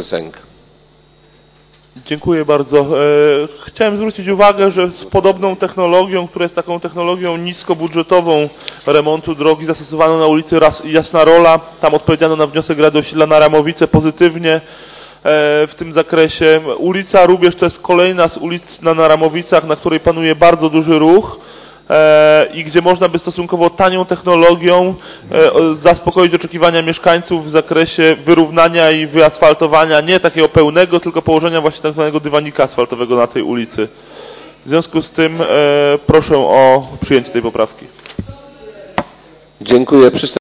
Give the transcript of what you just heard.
Sęk. Dziękuję bardzo. Chciałem zwrócić uwagę, że z podobną technologią, która jest taką technologią niskobudżetową remontu drogi zastosowaną na ulicy Jasna Rola, tam odpowiedziano na wniosek Rady Osiedla na Ramowice pozytywnie w tym zakresie. Ulica Rubież to jest kolejna z ulic na Ramowicach, na której panuje bardzo duży ruch i gdzie można by stosunkowo tanią technologią zaspokoić oczekiwania mieszkańców w zakresie wyrównania i wyasfaltowania, nie takiego pełnego, tylko położenia właśnie tak zwanego dywanika asfaltowego na tej ulicy. W związku z tym proszę o przyjęcie tej poprawki. Dziękuję.